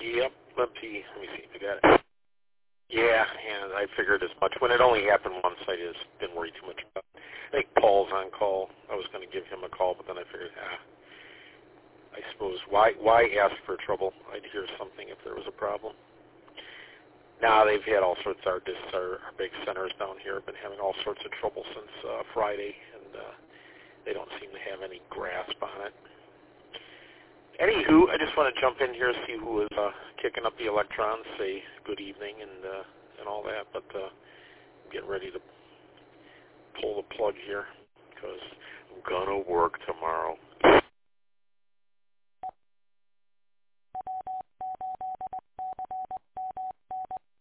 Yep. Let me see. I got it. Yeah, and I figured as much. When it only happened once, I just didn't worry too much about it. I think Paul's on call. I was going to give him a call, but then I figured, I suppose, why ask for trouble? I'd hear something if there was a problem. Now, they've had all sorts of, our big centers down here have been having all sorts of trouble since Friday, and they don't seem to have any grasp on it. Anywho, I just want to jump in here and see who is kicking up the electrons, say good evening and all that, but I'm getting ready to pull the plug here because I'm going to work tomorrow.